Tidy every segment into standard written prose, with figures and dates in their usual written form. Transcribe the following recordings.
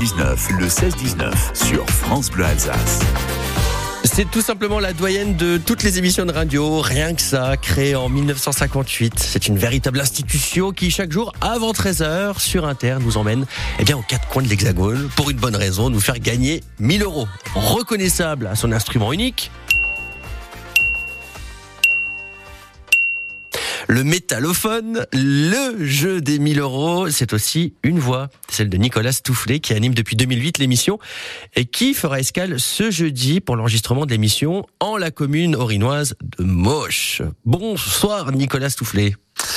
16-19, le 16-19 sur France Bleu Alsace. C'est tout simplement la doyenne de toutes les émissions de radio, rien que ça, créée en 1958. C'est une véritable institution qui, chaque jour, avant 13h, sur Inter, nous emmène aux quatre coins de l'Hexagone, pour une bonne raison, nous faire gagner 1 000 €. Reconnaissable à son instrument unique, le métallophone, le jeu des 1 000 €, c'est aussi une voix, celle de Nicolas Stoufflet, qui anime depuis 2008 l'émission et qui fera escale ce jeudi pour l'enregistrement de l'émission en la commune orinoise de Moche. Bonsoir Nicolas Stoufflet.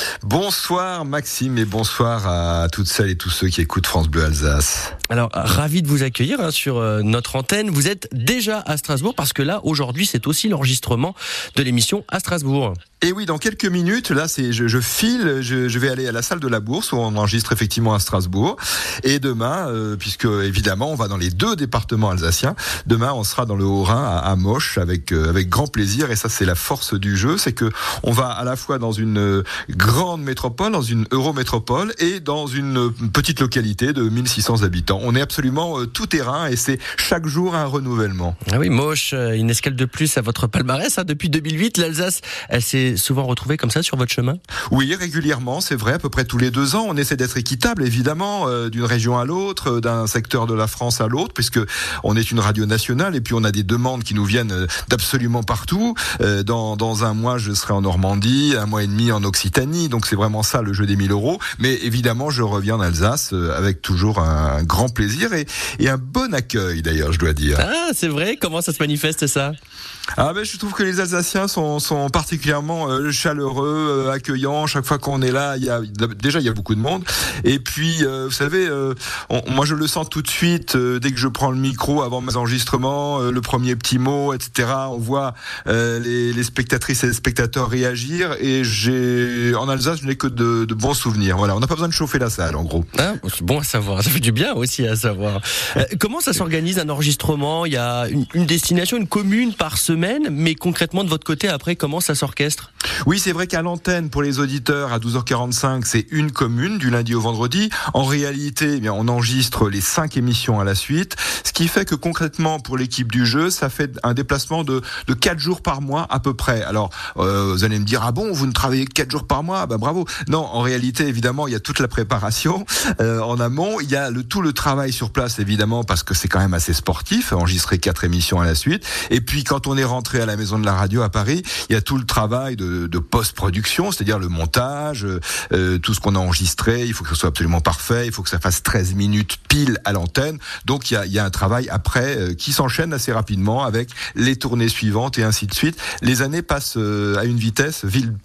Bonsoir Maxime et bonsoir à toutes celles et tous ceux qui écoutent France Bleu Alsace. Alors, ravi de vous accueillir sur notre antenne. Vous êtes déjà à Strasbourg parce que là, aujourd'hui, c'est aussi l'enregistrement de l'émission à Strasbourg. Et oui, dans quelques minutes, là, je file, je vais aller à la salle de la Bourse où on enregistre effectivement à Strasbourg. Et demain, puisque évidemment, on va dans les 2 départements alsaciens, demain, on sera dans le Haut-Rhin à Moche avec grand plaisir. Et ça, c'est la force du jeu, c'est que on va à la fois dans une grande métropole, dans une eurométropole et dans une petite localité de 1600 habitants. On est absolument tout terrain et c'est chaque jour un renouvellement. Ah oui, Moche, une escale de plus à votre palmarès. Depuis 2008, l'Alsace, elle s'est souvent retrouvée comme ça sur votre chemin ? Oui, régulièrement, c'est vrai, à peu près tous les 2 ans. On essaie d'être équitable, évidemment, d'une région à l'autre, d'un secteur de la France à l'autre, puisque on est une radio nationale et puis on a des demandes qui nous viennent d'absolument partout. Dans un mois, je serai en Normandie, 1 mois et demi en Occitanie, donc c'est vraiment ça le jeu des 1 000 €. Mais évidemment, je reviens en Alsace avec toujours un grand plaisir et un bon accueil d'ailleurs, je dois dire. Ah, c'est vrai ? Comment ça se manifeste ça ? Je trouve que les Alsaciens sont particulièrement chaleureux, accueillants. Chaque fois qu'on est là, il y a beaucoup de monde. Et puis, vous savez, moi je le sens tout de suite dès que je prends le micro avant mes enregistrements, le premier petit mot, etc. On voit les spectatrices et les spectateurs réagir. Et en Alsace, je n'ai que de bons souvenirs. Voilà, on n'a pas besoin de chauffer la salle, en gros. Ah, c'est bon à savoir. Ça fait du bien aussi à savoir. Comment ça s'organise un enregistrement ? Il y a une destination, une commune par semaine, mais concrètement de votre côté, après, comment ça s'orchestre ? Oui, c'est vrai qu'à l'antenne, pour les auditeurs, à 12h45, c'est une commune du lundi au vendredi. En réalité, on enregistre les 5 émissions à la suite, ce qui fait que concrètement, pour l'équipe du jeu, ça fait un déplacement de 4 jours par mois à peu près. Alors, vous allez me dire, ah bon, vous ne travaillez que 4 jours par mois ? Bravo. Non, en réalité, évidemment, il y a toute la préparation en amont. Il y a tout le travail sur place, évidemment, parce que c'est quand même assez sportif, enregistrer 4 émissions à la suite. Et puis, quand on est rentré à la maison de la radio à Paris, il y a tout le travail de post-production, c'est-à-dire le montage, tout ce qu'on a enregistré, il faut que ce soit absolument parfait, il faut que ça fasse 13 minutes pile à l'antenne. Donc il y a un travail après qui s'enchaîne assez rapidement avec les tournées suivantes et ainsi de suite. Les années passent à une vitesse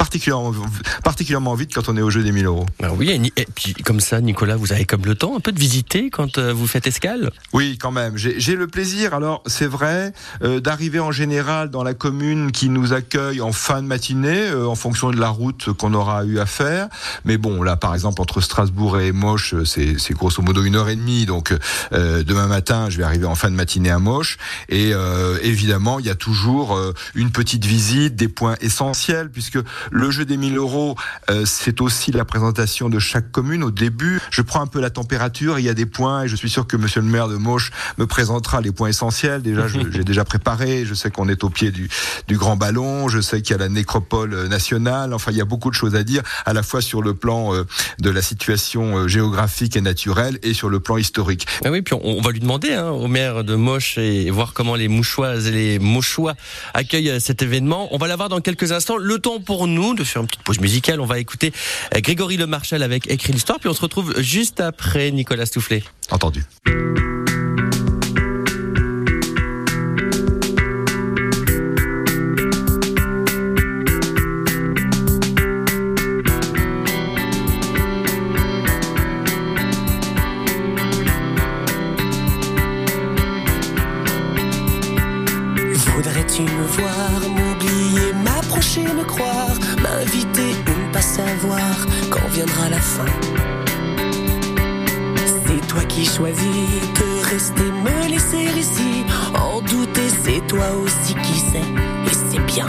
particulièrement vite quand on est au jeu des 1 000 €. Ah oui, et puis comme ça, Nicolas, vous avez comme le temps un peu de visiter quand vous faites escale ? Oui, quand même. J'ai le plaisir, alors c'est vrai, d'arriver en général dans la commune qui nous accueille en fin de matinée, en fonction de la route qu'on aura eu à faire. Mais bon, là, par exemple, entre Strasbourg et Moche, c'est grosso modo 1h30. Donc, demain matin, je vais arriver en fin de matinée à Moche. Et évidemment, il y a toujours une petite visite, des points essentiels, puisque le jeu des 1 000 €, c'est aussi la présentation de chaque commune. Au début, je prends un peu la température. Il y a des points, et je suis sûr que monsieur le maire de Moche me présentera les points essentiels. Déjà, j'ai déjà préparé. Je sais qu'on est au pied du Grand Ballon. Je sais qu'il y a la nécropole nationale. Enfin, il y a beaucoup de choses à dire, à la fois sur le plan de la situation géographique et naturelle et sur le plan historique. Ah oui, puis on va lui demander au maire de Moche et voir comment les Mouchoises et les Mochois accueillent cet événement. On va l'avoir dans quelques instants. Le temps pour nous de faire une petite pause musicale. On va écouter Grégory Le Marchal avec Écrit l'histoire, puis on se retrouve juste après Nicolas Stoufflet. Entendu. Voudrais-tu me voir, m'oublier, m'approcher, me croire, m'inviter ou ne pas savoir quand viendra la fin? C'est toi qui choisis de rester, me laisser ici, en douter, c'est toi aussi qui sais, et c'est bien.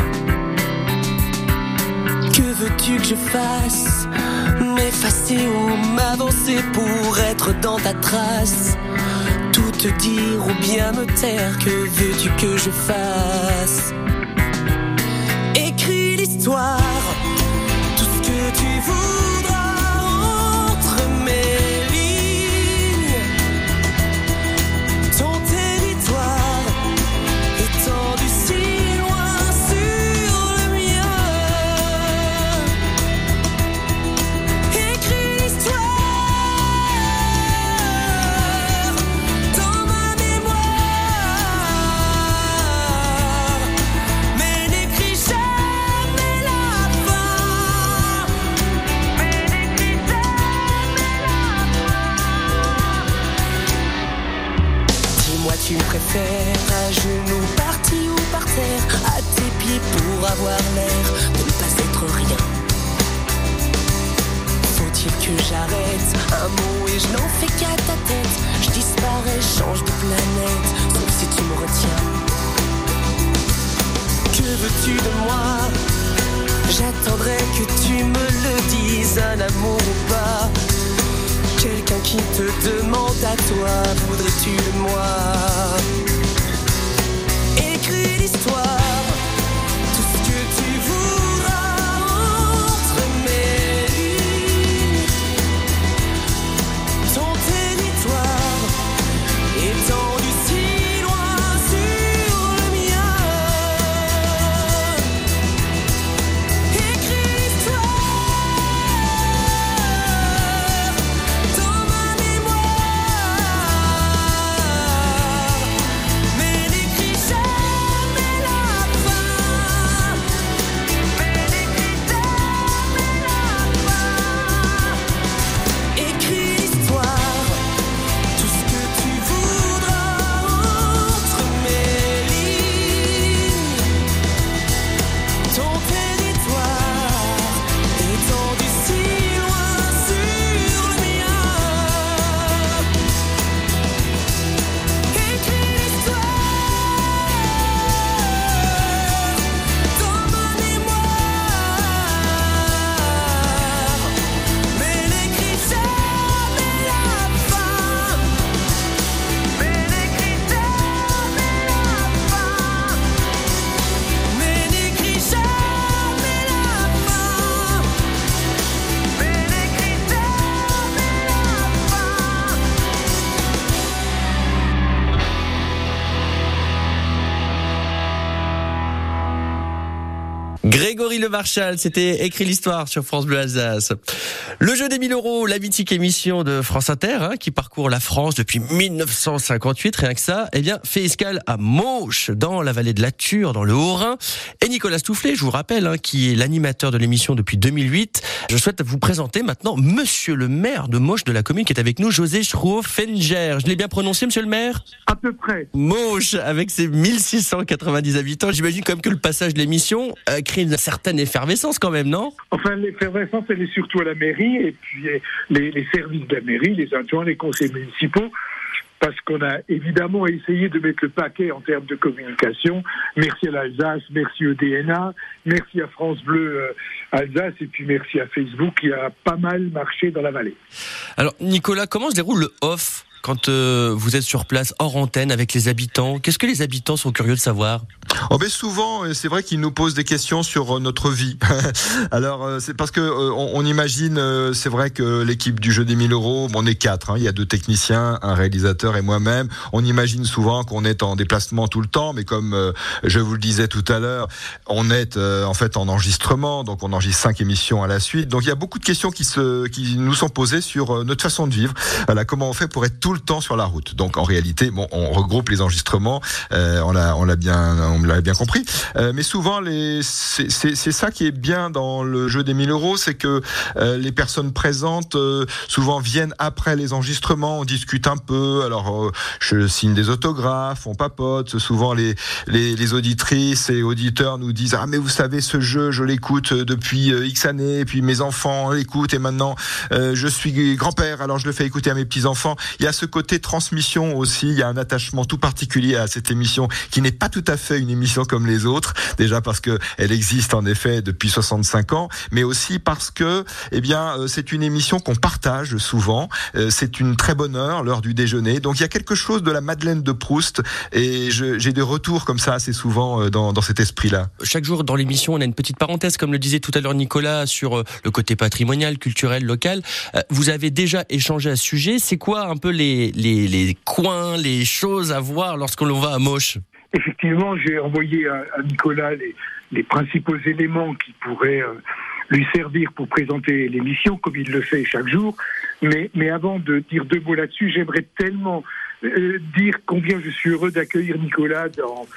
Que veux-tu que je fasse? M'effacer ou m'avancer pour être dans ta trace? te dire ou bien me taire, que veux-tu que je fasse? Écris l'histoire, tout ce que tu voudras entre mes lignes. Ton territoire étendu si loin sur le mien. Écris l'histoire dans ma mémoire, mais n'écris jamais la fin. Mais n'écris jamais la fin. Dis-moi, tu me préfères à genoux, parti ou par terre, à tes pieds pour avoir l'air de ne pas être rien. Faut-il que j'arrête un mot et je n'en fais qu'à ta tête? Je disparais, change de planète, sauf si tu me retiens. Que veux-tu de moi? J'attendrai que tu me le dises, un amour ou pas. Quelqu'un qui te demande à toi, voudrais-tu de moi? Écris l'histoire, tout ce que tu voudras entre mes lignes. Ton territoire étendu si loin sur le mien. Écris l'histoire dans ma mémoire, mais n'écris jamais la fin. Mais n'écris jamais la fin. Écris l'histoire, tout ce que tu voudras entre mes lignes. Ton territoire étendu si loin sur le mien. Écris l'histoire dans ma mémoire, mais n'écris jamais la fin. Mais n'écris jamais la fin. Mais n'écris jamais la fin. Mais n'écris jamais Grégory Le Marchal, c'était Écrit l'histoire sur France Bleu Alsace. Le jeu des 1000 €, la mythique émission de France Inter, qui parcourt la France depuis 1958, rien que ça, fait escale à Mauches, dans la vallée de la Ture, dans le Haut-Rhin. Et Nicolas Stoufflet, je vous rappelle, qui est l'animateur de l'émission depuis 2008. Je souhaite vous présenter maintenant Monsieur le maire de Mauches, de la commune, qui est avec nous, José Schroef-Fenger. Je l'ai bien prononcé, Monsieur le maire? À peu près. Mauches, avec ses 1690 habitants, j'imagine quand même que le passage de l'émission crée une certaine effervescence quand même, non? Enfin, l'effervescence, elle est surtout à la mairie, et puis les services de la mairie, les adjoints, les conseils municipaux, parce qu'on a évidemment essayé de mettre le paquet en termes de communication. Merci à l'Alsace, merci au DNA, merci à France Bleu Alsace, et puis merci à Facebook qui a pas mal marché dans la vallée. Alors, Nicolas, comment se déroule le off quand vous êtes sur place, hors antenne, avec les habitants? Qu'est-ce que les habitants sont curieux de savoir? Souvent, c'est vrai qu'ils nous posent des questions sur notre vie. Alors, c'est parce que on imagine, c'est vrai que l'équipe du jeu des 1000 €, on est 4. Il y a 2 techniciens, un réalisateur et moi-même. On imagine souvent qu'on est en déplacement tout le temps, mais comme je vous le disais tout à l'heure, on est en fait en enregistrement, donc on enregistre 5 émissions à la suite. Donc il y a beaucoup de questions qui nous sont posées sur notre façon de vivre. Voilà, comment on fait pour être tout le temps sur la route. Donc en réalité, on regroupe les enregistrements, on l'a bien compris. Mais souvent, c'est ça qui est bien dans le jeu des 1000 €, c'est que les personnes présentes souvent viennent après les enregistrements, on discute un peu. Alors je signe des autographes, on papote. Souvent les auditrices et auditeurs nous disent: ah mais vous savez, ce jeu je l'écoute depuis X années, et puis mes enfants l'écoutent, et maintenant je suis grand-père, alors je le fais écouter à mes petits-enfants. Il y a ce côté transmission aussi. Il y a un attachement tout particulier à cette émission qui n'est pas tout à fait une émission comme les autres. Déjà parce que elle existe en effet depuis 65 ans, mais aussi parce que, c'est une émission qu'on partage souvent. C'est une très bonne heure, l'heure du déjeuner. Donc il y a quelque chose de la Madeleine de Proust, et j'ai des retours comme ça assez souvent dans cet esprit-là. Chaque jour dans l'émission, on a une petite parenthèse, comme le disait tout à l'heure Nicolas, sur le côté patrimonial, culturel, local. Vous avez déjà échangé à ce sujet. C'est quoi un peu les coins, les choses à voir lorsqu'on va à Mauches ? Effectivement, j'ai envoyé à Nicolas les principaux éléments qui pourraient lui servir pour présenter l'émission, comme il le fait chaque jour. Mais avant de dire deux mots là-dessus, j'aimerais tellement dire combien je suis heureux d'accueillir Nicolas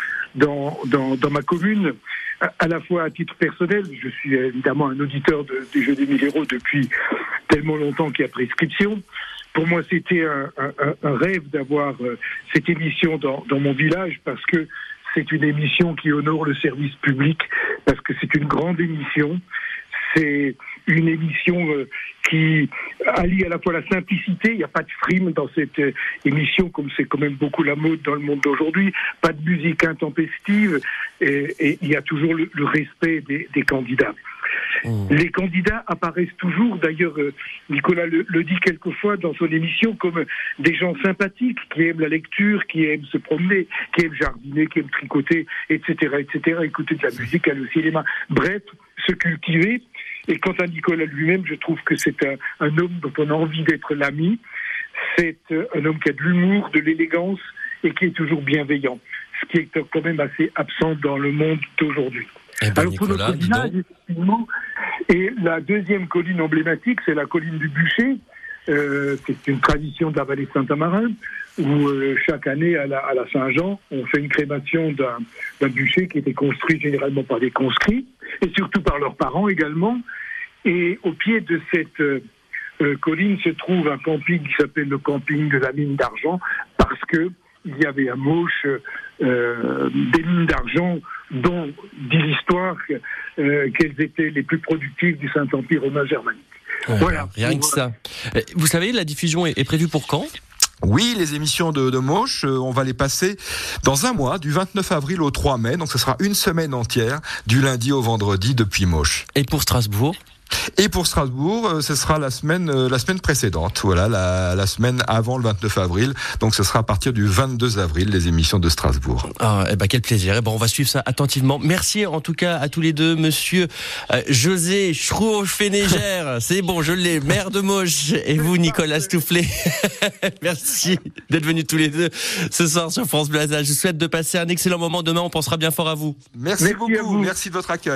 dans ma commune, à la fois à titre personnel. Je suis évidemment un auditeur des Jeux des 1000 euros depuis tellement longtemps qu'il y a prescription. Pour moi, c'était un rêve d'avoir cette émission dans mon village, parce que c'est une émission qui honore le service public, parce que c'est une grande émission. C'est une émission qui allie à la fois la simplicité, il n'y a pas de frime dans cette émission, comme c'est quand même beaucoup la mode dans le monde d'aujourd'hui, pas de musique intempestive, et il y a toujours le respect des candidats. Les candidats apparaissent toujours, d'ailleurs Nicolas le dit quelquefois dans son émission, comme des gens sympathiques, qui aiment la lecture, qui aiment se promener, qui aiment jardiner, qui aiment tricoter, etc., écouter de la musique, aller au cinéma, bref, se cultiver. Et quant à Nicolas lui-même, je trouve que c'est un homme dont on a envie d'être l'ami. C'est un homme qui a de l'humour, de l'élégance, et qui est toujours bienveillant, ce qui est quand même assez absent dans le monde d'aujourd'hui. Alors pour notre village, effectivement, et la deuxième colline emblématique, c'est la colline du Bûcher. C'est une tradition de la vallée de Saint-Amarin, où chaque année à la Saint-Jean, on fait une crémation d'un bûcher qui était construit généralement par des conscrits, et surtout par leurs parents également. Et au pied de cette colline se trouve un camping qui s'appelle le camping de la mine d'argent, parce que il y avait à Mauches des mines d'argent dont dit l'histoire qu'elles étaient les plus productives du Saint-Empire romain germanique. Voilà. Rien que ça. Vous savez, la diffusion est prévue pour quand ? Oui, les émissions de Mauches, on va les passer dans un mois, du 29 avril au 3 mai. Donc ce sera une semaine entière, du lundi au vendredi, depuis Mauches. Et pour Strasbourg ? Et pour Strasbourg, ce sera la semaine précédente, voilà, la semaine avant le 29 avril. Donc ce sera à partir du 22 avril, les émissions de Strasbourg. Ah, quel plaisir. On va suivre ça attentivement. Merci en tout cas à tous les deux, monsieur José Schroef-Fénéger. C'est bon, je l'ai, maire de Mauches. Et vous, Nicolas Stoufflet. Merci d'être venus tous les deux ce soir sur France Bleu Alsace. Je vous souhaite de passer un excellent moment. Demain, on pensera bien fort à vous. Merci beaucoup. Merci de votre accueil.